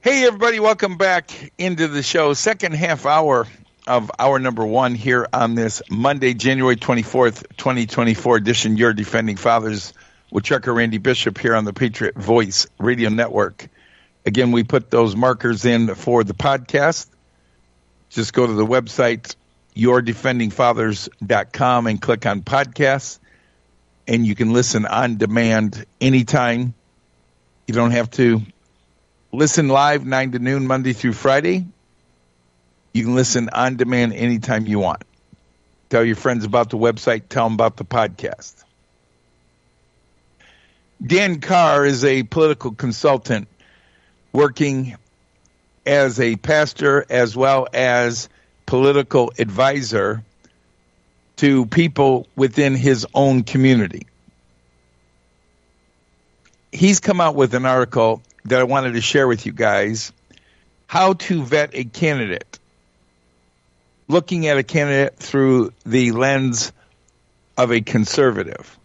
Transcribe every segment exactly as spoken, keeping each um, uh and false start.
Hey, everybody, welcome back into the show. Second half hour of hour number one here on this Monday, January twenty-fourth, twenty twenty-four edition. Your Defending Fathers with Trucker Randy Bishop here on the Patriot Voice Radio Network. Again, we put those markers in for the podcast. Just go to the website, your defending fathers dot com, and click on podcasts, and you can listen on demand anytime. You don't have to listen live nine to noon Monday through Friday. You can listen on demand anytime you want. Tell your friends about the website. Tell them about the podcast. Dan Carr is a political consultant working as a pastor as well as political advisor to people within his own community. He's come out with an article that I wanted to share with you guys, how to vet a candidate, looking at a candidate through the lens of a conservative.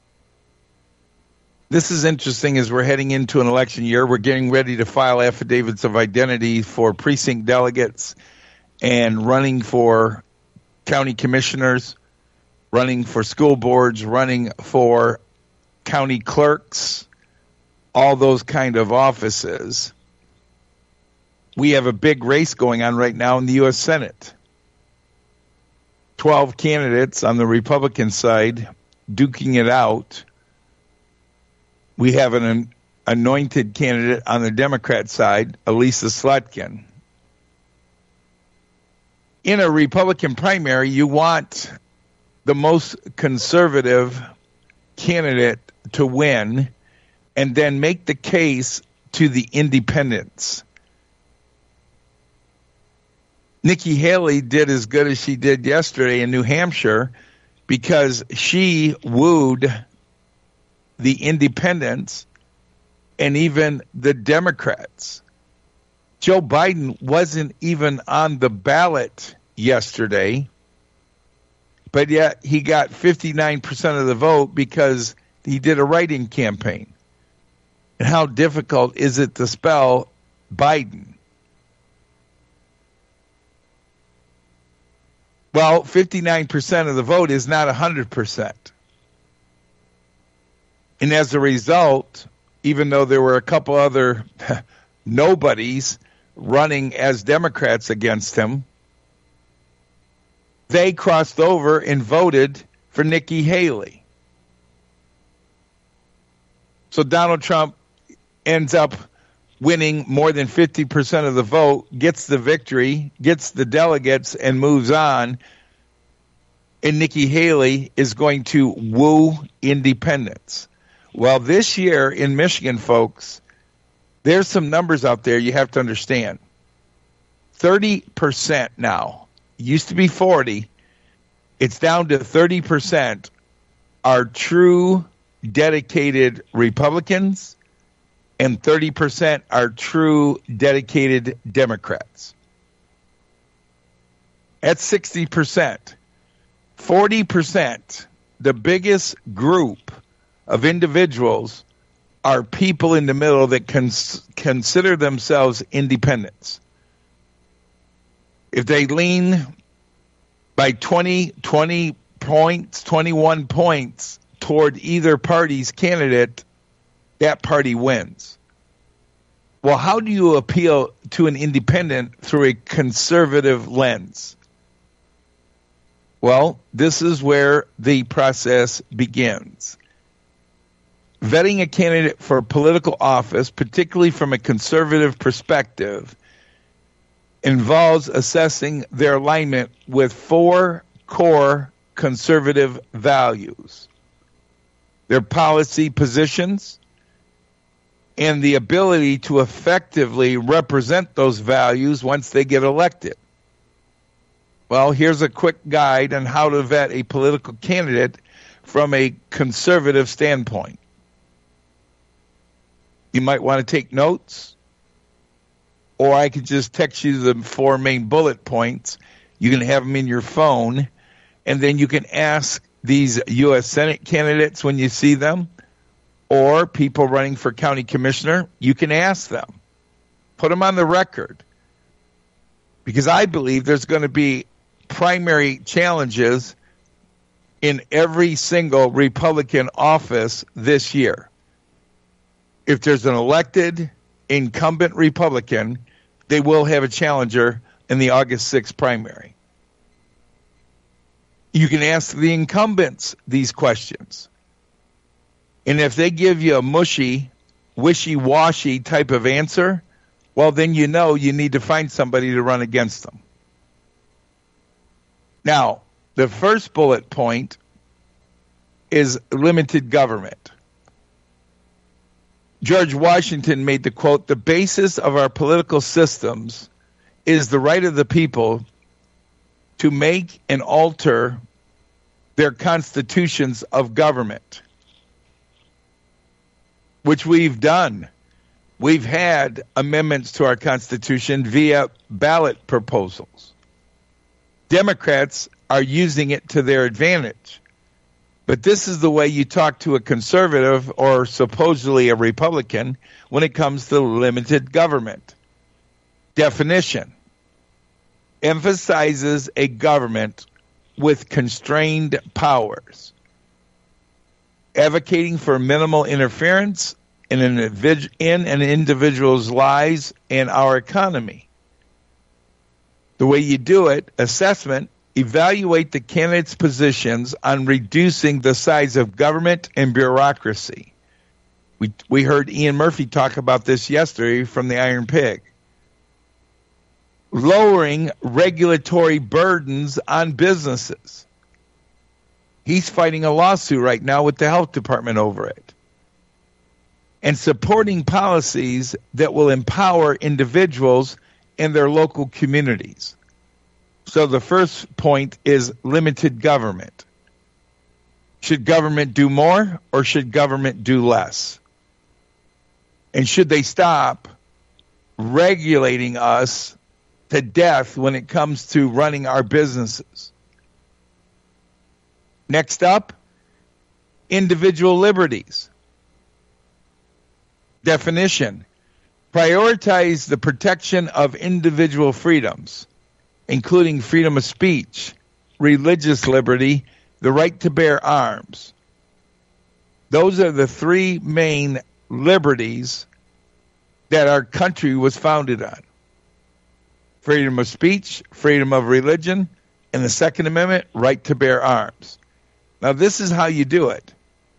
This is interesting as we're heading into an election year. We're getting ready to file affidavits of identity for precinct delegates and running for county commissioners, running for school boards, running for county clerks, all those kind of offices. We have a big race going on right now in the U S Senate. twelve candidates on the Republican side duking it out. We have an anointed candidate on the Democrat side, Elisa Slotkin. In a Republican primary, you want the most conservative candidate to win, and then make the case to the independents. Nikki Haley did as good as she did yesterday in New Hampshire because she wooed the independents and even the Democrats. Joe Biden wasn't even on the ballot yesterday, but yet he got fifty-nine percent of the vote because he did a write-in campaign. And how difficult is it to spell Biden? Well, fifty-nine percent of the vote is not one hundred percent. And as a result, even though there were a couple other nobodies running as Democrats against him, they crossed over and voted for Nikki Haley. So Donald Trump ends up winning more than fifty percent of the vote, gets the victory, gets the delegates, and moves on. And Nikki Haley is going to woo independents. Well, this year in Michigan, folks, there's some numbers out there you have to understand. thirty percent now. It used to be forty. It's down to thirty percent are true dedicated Republicans, and thirty percent are true dedicated Democrats. That's sixty percent. forty percent, the biggest group of individuals, are people in the middle that cons- consider themselves independents. If they lean by twenty, twenty points, twenty-one points toward either party's candidate, that party wins. Well, how do you appeal to an independent through a conservative lens? Well, this is where the process begins. Vetting a candidate for political office, particularly from a conservative perspective, involves assessing their alignment with four core conservative values: their policy positions, and the ability to effectively represent those values once they get elected. Well, here's a quick guide on how to vet a political candidate from a conservative standpoint. You might want to take notes, or I could just text you the four main bullet points. You can have them in your phone, and then you can ask these U S Senate candidates when you see them, or people running for county commissioner. You can ask them Put them on the record. Because I believe there's going to be primary challenges in every single Republican office this year. If there's an elected incumbent Republican, they will have a challenger in the August sixth primary. You can ask the incumbents these questions. And if they give you a mushy, wishy-washy type of answer, well, then you know you need to find somebody to run against them. Now, the first bullet point is limited government. George Washington made the quote, "The basis of our political systems is the right of the people to make and alter their constitutions of government," which we've done. We've had amendments to our Constitution via ballot proposals. Democrats are using it to their advantage. But this is the way you talk to a conservative or supposedly a Republican when it comes to limited government. Definition: emphasizes a government with constrained powers, advocating for minimal interference in an, in an individual's lives and our economy. The way you do it: assessment, evaluate the candidate's positions on reducing the size of government and bureaucracy. We we heard Ian Murphy talk about this yesterday from the Iron Pig. Lowering regulatory burdens on businesses. He's fighting a lawsuit right now with the health department over it. And supporting policies that will empower individuals in their local communities. So the first point is limited government. Should government do more or should government do less? And should they stop regulating us to death when it comes to running our businesses? Next up, individual liberties. Definition: prioritize the protection of individual freedoms, including freedom of speech, religious liberty, the right to bear arms. Those are the three main liberties that our country was founded on. Freedom of speech, freedom of religion, and the Second Amendment, right to bear arms. Now, this is how you do it.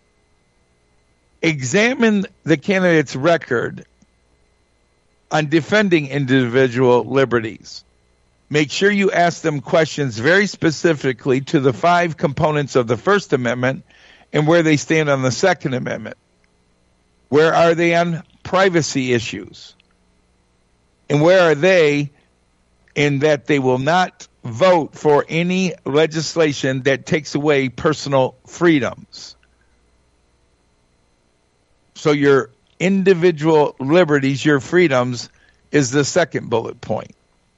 Examine the candidate's record on defending individual liberties. Make sure you ask them questions very specifically to the five components of the First Amendment and where they stand on the Second Amendment. Where are they on privacy issues? And where are they in that they will not vote for any legislation that takes away personal freedoms? So your individual liberties, your freedoms, is the second bullet point.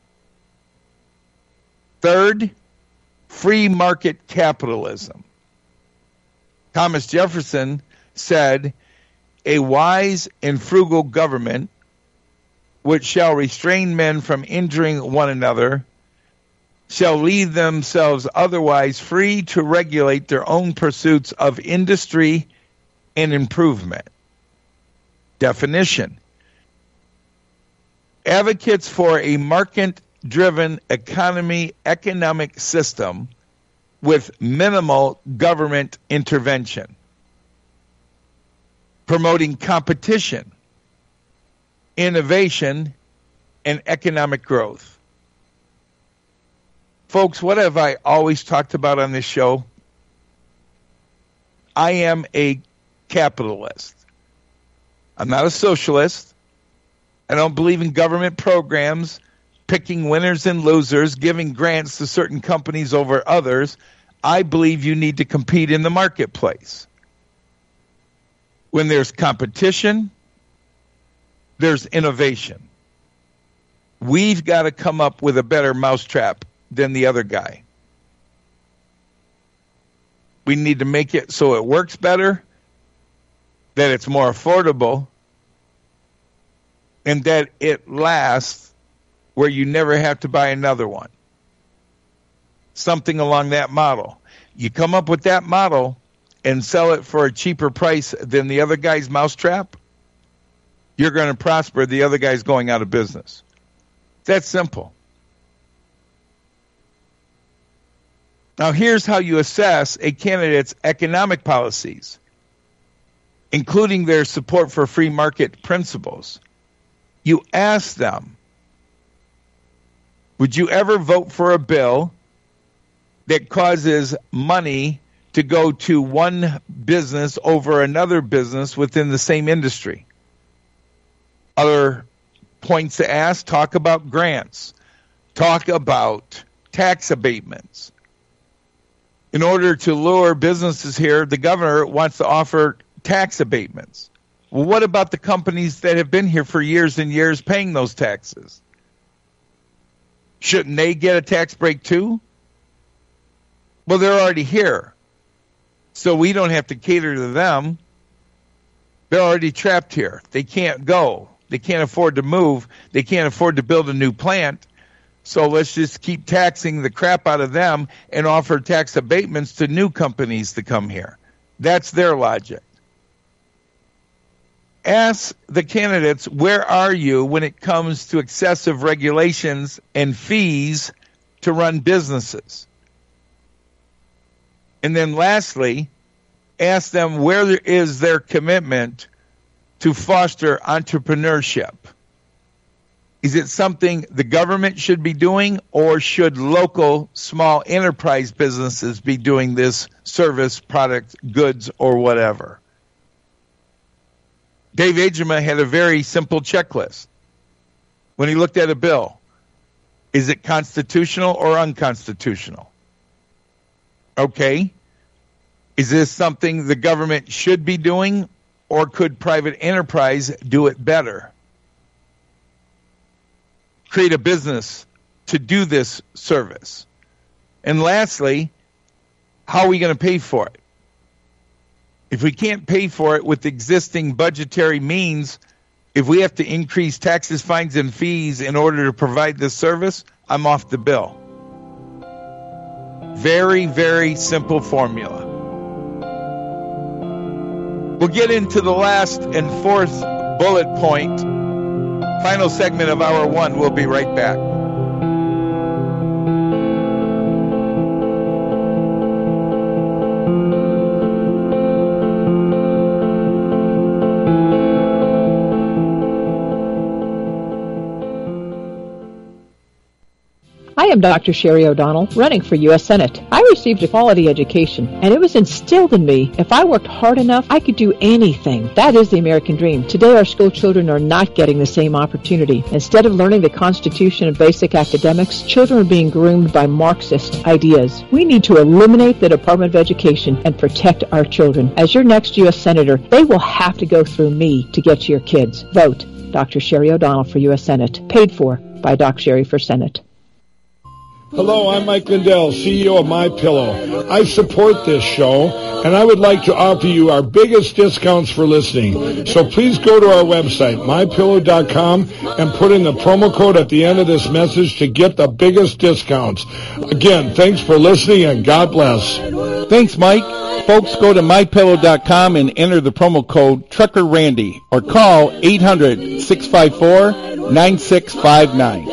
Third, free market capitalism. Thomas Jefferson said, "A wise and frugal government which shall restrain men from injuring one another shall leave themselves otherwise free to regulate their own pursuits of industry and improvement." Definition: advocates for a market-driven economy, economic system with minimal government intervention, promoting competition, innovation, and economic growth. Folks, what have I always talked about on this show? I am a capitalist. I'm not a socialist. I don't believe in government programs, picking winners and losers, giving grants to certain companies over others. I believe you need to compete in the marketplace. When there's competition, there's innovation. We've got to come up with a better mousetrap than the other guy. We need to make it so it works better, that it's more affordable, and that it lasts where you never have to buy another one. Something along that model. You come up with that model and sell it for a cheaper price than the other guy's mousetrap, you're going to prosper. The other guy's going out of business. That's simple. Now, here's how you assess a candidate's economic policies, including their support for free market principles. You ask them, would you ever vote for a bill that causes money to go to one business over another business within the same industry? Other points to ask, talk about grants. Talk about tax abatements. In order to lure businesses here, the governor wants to offer tax abatements. Well, what about the companies that have been here for years and years paying those taxes? Shouldn't they get a tax break too? Well, they're already here, so we don't have to cater to them. They're already trapped here. They can't go. They can't afford to move. They can't afford to build a new plant. So let's just keep taxing the crap out of them and offer tax abatements to new companies to come here. That's their logic. Ask the candidates, where are you when it comes to excessive regulations and fees to run businesses? And then lastly, ask them, where is their commitment to foster entrepreneurship? Is it something the government should be doing, or should local small enterprise businesses be doing this service, product, goods, or whatever? Dave Agema had a very simple checklist when he looked at a bill. Is it constitutional or unconstitutional? Okay. Is this something the government should be doing, or could private enterprise do it better? Create a business to do this service. And lastly, how are we going to pay for it? If we can't pay for it with existing budgetary means, if we have to increase taxes, fines, and fees in order to provide this service, I'm off the bill. Very, very simple formula. We'll get into the last and fourth bullet point. Final segment of hour one. We'll be right back. I am Doctor Sherry O'Donnell, running for U S Senate. I received a quality education, and it was instilled in me, if I worked hard enough, I could do anything. That is the American dream. Today, our school children are not getting the same opportunity. Instead of learning the Constitution and basic academics, children are being groomed by Marxist ideas. We need to eliminate the Department of Education and protect our children. As your next U S Senator, they will have to go through me to get to your kids. Vote Doctor Sherry O'Donnell for U S Senate. Paid for by Doc Sherry for Senate. Hello, I'm Mike Lindell, C E O of MyPillow. I support this show, and I would like to offer you our biggest discounts for listening. So please go to our website, my pillow dot com, and put in the promo code at the end of this message to get the biggest discounts. Again, thanks for listening, and God bless. Thanks, Mike. Folks, go to my pillow dot com and enter the promo code Trucker Randy, or call eight hundred, six five four, nine six five nine.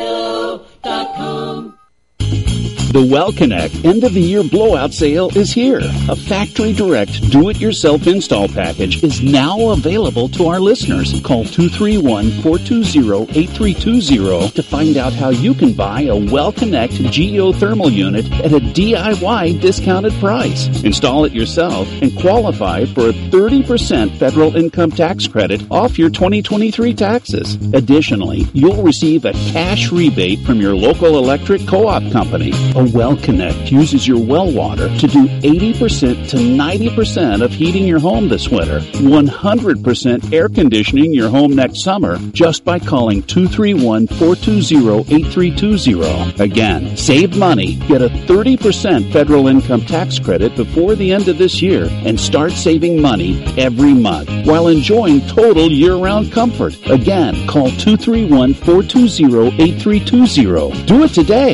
The WellConnect end-of-the-year blowout sale is here. A factory direct do-it-yourself install package is now available to our listeners. Call two three one, four two zero, eight three two zero to find out how you can buy a WellConnect geothermal unit at a D I Y discounted price. Install it yourself and qualify for a thirty percent federal income tax credit off your twenty twenty-three taxes. Additionally, you'll receive a cash rebate from your local electric co-op company. A Well Connect uses your well water to do eighty percent to ninety percent of heating your home this winter, one hundred percent air conditioning your home next summer, just by calling two three one, four two zero, eight three two zero. Again, save money, get a thirty percent federal income tax credit before the end of this year, and start saving money every month while enjoying total year-round comfort. Again, call two three one, four two zero, eight three two zero. Do it today.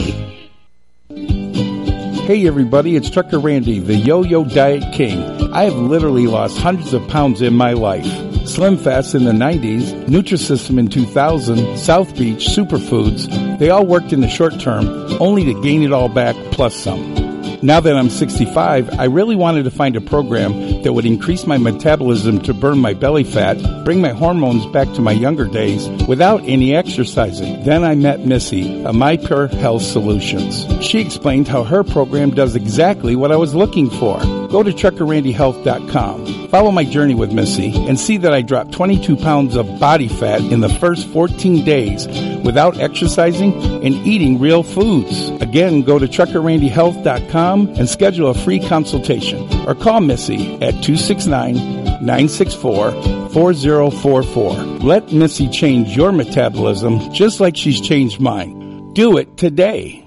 Hey everybody, it's Trucker Randy, the Yo-Yo Diet King. I have literally lost hundreds of pounds in my life. Slim Fast in the nineties, Nutrisystem in two thousand, South Beach, Superfoods, they all worked in the short term, only to gain it all back plus some. Now that I'm sixty-five, I really wanted to find a program that would increase my metabolism to burn my belly fat, bring my hormones back to my younger days without any exercising. Then I met Missy of My Pure Health Solutions. She explained how her program does exactly what I was looking for. Go to trucker randy health dot com. Follow my journey with Missy and see that I dropped twenty-two pounds of body fat in the first fourteen days without exercising and eating real foods. Again, go to trucker randy health dot com and schedule a free consultation or call Missy at two six nine, nine six four, four zero four four. Let Missy change your metabolism just like she's changed mine. Do it today.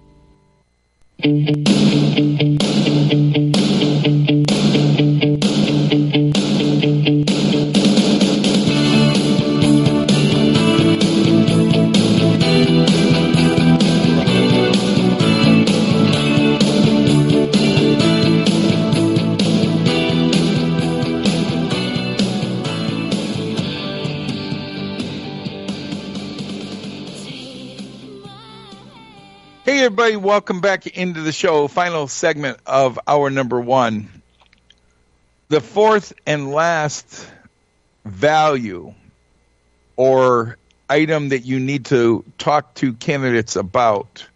Hey, everybody, welcome back into the show. Final segment of hour number one. The fourth and last value or item that you need to talk to candidates about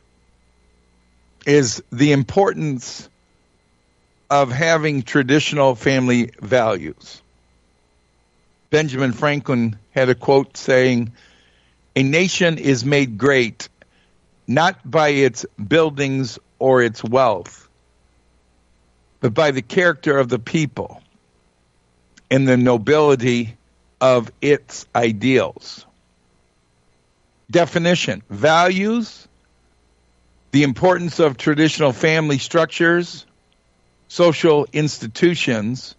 is the importance of having traditional family values. Benjamin Franklin had a quote saying, "A nation is made great not by its buildings or its wealth, but by the character of the people and the nobility of its ideals." Definition: values, the importance of traditional family structures, social institutions,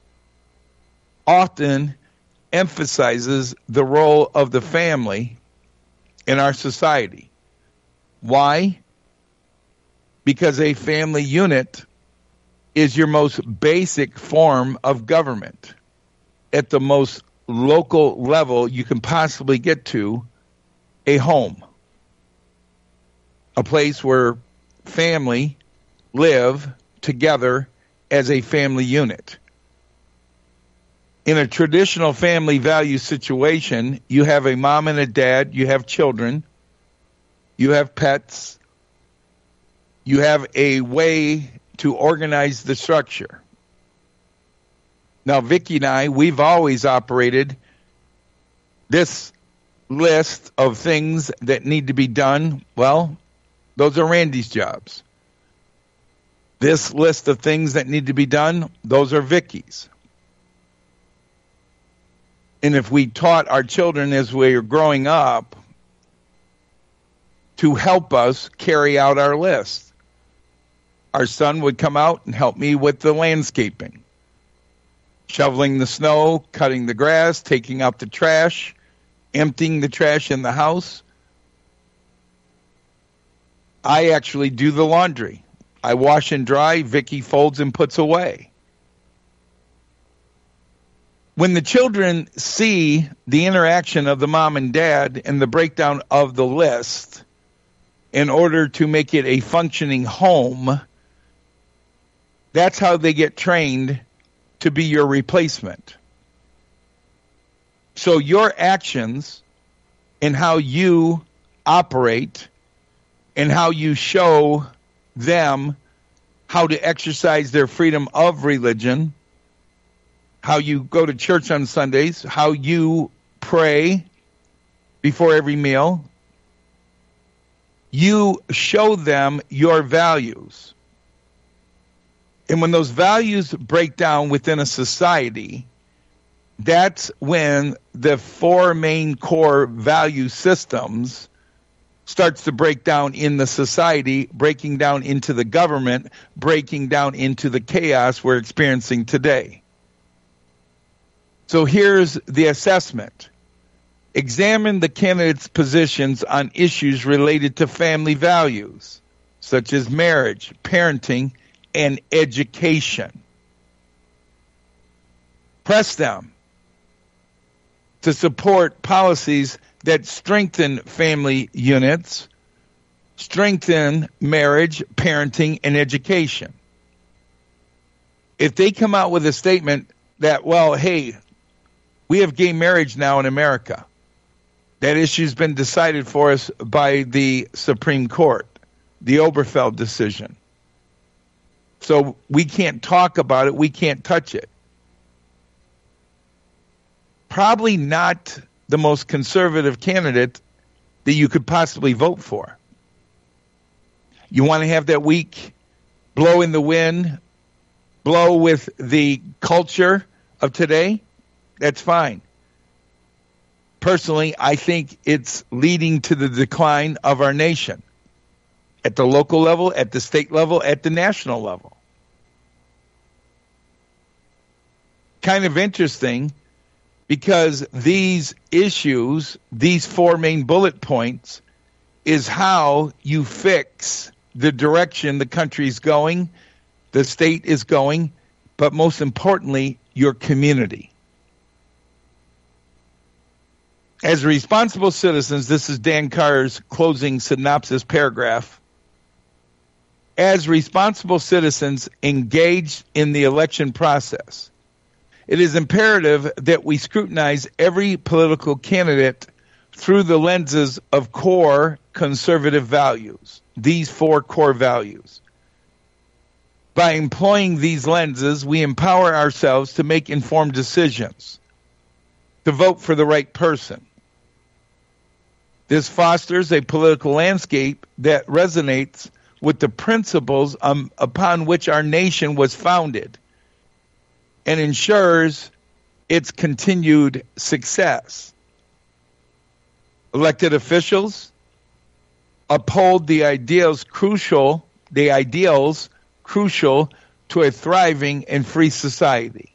often emphasizes the role of the family in our society. Why? Because a family unit is your most basic form of government. At the most local level you can possibly get to, a home. A place where family live together as a family unit. In a traditional family value situation, you have a mom and a dad, you have children, you have pets, you have a way to organize the structure. Now, Vicki and I, we've always operated this list of things that need to be done. Well, those are Randy's jobs. This list of things that need to be done, those are Vicki's. And if we taught our children as we were growing up to help us carry out our list. Our son would come out and help me with the landscaping, shoveling the snow, cutting the grass, taking out the trash, emptying the trash in the house. I actually do the laundry. I wash and dry, Vicki folds and puts away. When the children see the interaction of the mom and dad and the breakdown of the list, in order to make it a functioning home, that's how they get trained to be your replacement. So your actions and how you operate and how you show them how to exercise their freedom of religion, how you go to church on Sundays, how you pray before every meal, you show them your values. And when those values break down within a society, that's when the four main core value systems starts to break down in the society, breaking down into the government, breaking down into the chaos we're experiencing today. So here's the assessment. Examine the candidates' positions on issues related to family values, such as marriage, parenting, and education. Press them to support policies that strengthen family units, strengthen marriage, parenting, and education. If they come out with a statement that, well, hey, we have gay marriage now in America, that issue's been decided for us by the Supreme Court, the Obergefell decision. So we can't talk about it, we can't touch it. Probably not the most conservative candidate that you could possibly vote for. You want to have that weak blow in the wind, blow with the culture of today? That's fine. Personally, I think it's leading to the decline of our nation at the local level, at the state level, at the national level. Kind of interesting, because these issues, these four main bullet points, is how you fix the direction the country's going, the state is going, but most importantly, your community. As responsible citizens, this is Dan Carr's closing synopsis paragraph. As responsible citizens engaged in the election process, it is imperative that we scrutinize every political candidate through the lenses of core conservative values, these four core values. By employing these lenses, we empower ourselves to make informed decisions, to vote for the right person. This fosters a political landscape that resonates with the principles um, upon which our nation was founded, and ensures its continued success. Elected officials uphold the ideals crucial, the ideals crucial to a thriving and free society.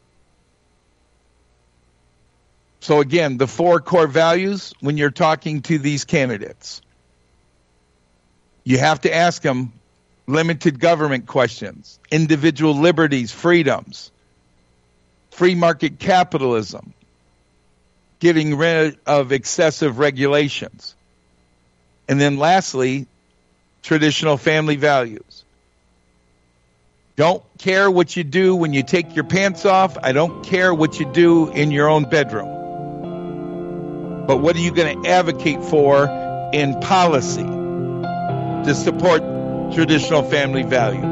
So again, the four core values when you're talking to these candidates. You have to ask them limited government questions, individual liberties, freedoms, free market capitalism, getting rid of excessive regulations. And then lastly, traditional family values. Don't care what you do when you take your pants off. I don't care what you do in your own bedroom. But what are you going to advocate for in policy to support traditional family values?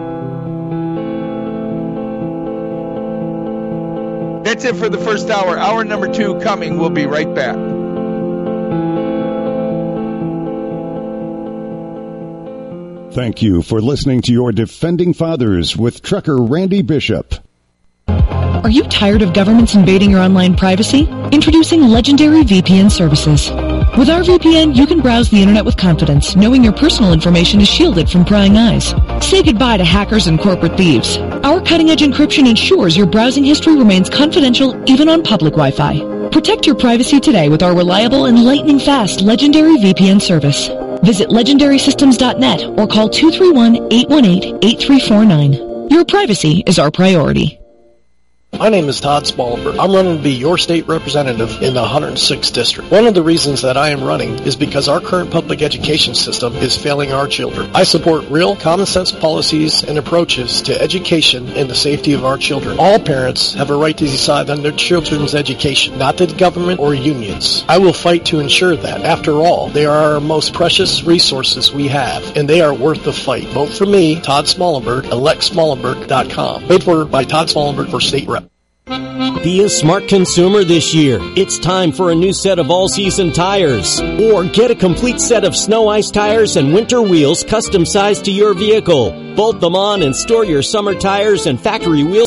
That's it for the first hour. Hour number two coming. We'll be right back. Thank you for listening to your Defending Fathers with Trucker Randy Bishop. Are you tired of governments invading your online privacy? Introducing Legendary V P N services. With our V P N, you can browse the internet with confidence, knowing your personal information is shielded from prying eyes. Say goodbye to hackers and corporate thieves. Our cutting-edge encryption ensures your browsing history remains confidential even on public Wi-Fi. Protect your privacy today with our reliable and lightning-fast Legendary V P N service. Visit legendary systems dot net or call two three one, eight one eight, eight three four nine. Your privacy is our priority. My name is Todd Smallberg. I'm running to be your state representative in the one hundred sixth District. One of the reasons that I am running is because our current public education system is failing our children. I support real, common sense policies and approaches to education and the safety of our children. All parents have a right to decide on their children's education, not the government or unions. I will fight to ensure that. After all, they are our most precious resources we have, and they are worth the fight. Vote for me, Todd Smallberg, elect smallenberg dot com. Paid for by Todd Smallberg for state rep. Be a smart consumer this year. It's time for a new set of all-season tires. Or get a complete set of snow ice tires and winter wheels custom sized to your vehicle. Bolt them on and store your summer tires and factory wheels